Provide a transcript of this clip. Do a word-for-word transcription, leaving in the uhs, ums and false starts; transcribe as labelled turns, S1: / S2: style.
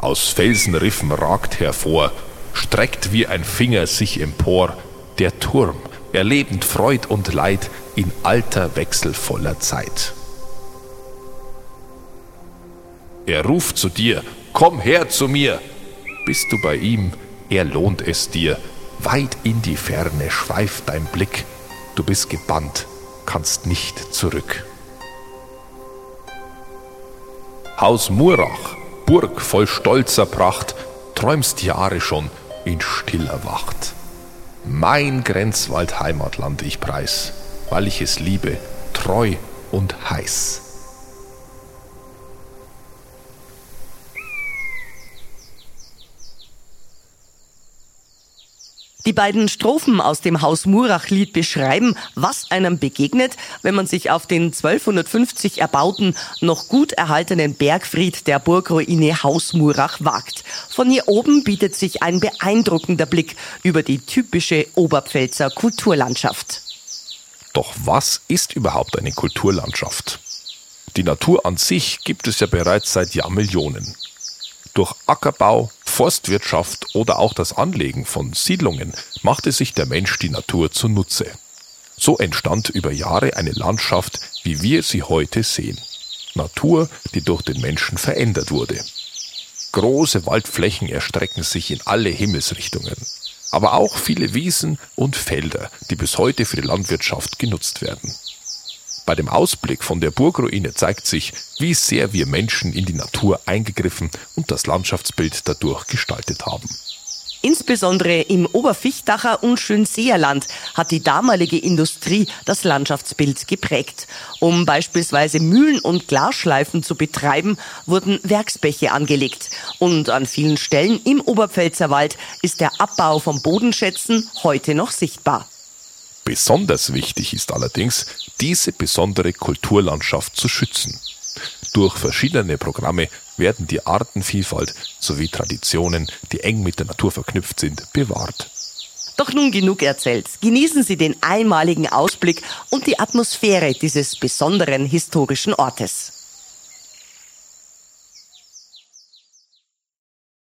S1: Aus Felsenriffen ragt hervor, streckt wie ein Finger sich empor, der Turm, erlebend Freud und Leid in alter wechselvoller Zeit. Er ruft zu dir, komm her zu mir. Bist du bei ihm, er lohnt es dir. Weit in die Ferne schweift dein Blick. Du bist gebannt, kannst nicht zurück. Haus Murach, Burg voll stolzer Pracht, träumst Jahre schon in stiller Wacht. Mein Grenzwald Heimatland ich preis, weil ich es liebe, treu und heiß.
S2: Die beiden Strophen aus dem Haus-Murach-Lied beschreiben, was einem begegnet, wenn man sich auf den zwölfhundertfünfzig erbauten, noch gut erhaltenen Bergfried der Burgruine Haus Murach wagt. Von hier oben bietet sich ein beeindruckender Blick über die typische Oberpfälzer Kulturlandschaft.
S1: Doch was ist überhaupt eine Kulturlandschaft? Die Natur an sich gibt es ja bereits seit Jahrmillionen. Durch Ackerbau, Forstwirtschaft oder auch das Anlegen von Siedlungen machte sich der Mensch die Natur zunutze. So entstand über Jahre eine Landschaft, wie wir sie heute sehen. Natur, die durch den Menschen verändert wurde. Große Waldflächen erstrecken sich in alle Himmelsrichtungen, aber auch viele Wiesen und Felder, die bis heute für die Landwirtschaft genutzt werden. Bei dem Ausblick von der Burgruine zeigt sich, wie sehr wir Menschen in die Natur eingegriffen und das Landschaftsbild dadurch gestaltet haben.
S2: Insbesondere im Oberfichtacher und Schönseerland hat die damalige Industrie das Landschaftsbild geprägt. Um beispielsweise Mühlen und Glasschleifen zu betreiben, wurden Werksbäche angelegt. Und an vielen Stellen im Oberpfälzerwald ist der Abbau von Bodenschätzen heute noch sichtbar.
S1: Besonders wichtig ist allerdings, diese besondere Kulturlandschaft zu schützen. Durch verschiedene Programme werden die Artenvielfalt sowie Traditionen, die eng mit der Natur verknüpft sind, bewahrt.
S2: Doch nun genug erzählt. Genießen Sie den einmaligen Ausblick und die Atmosphäre dieses besonderen historischen Ortes.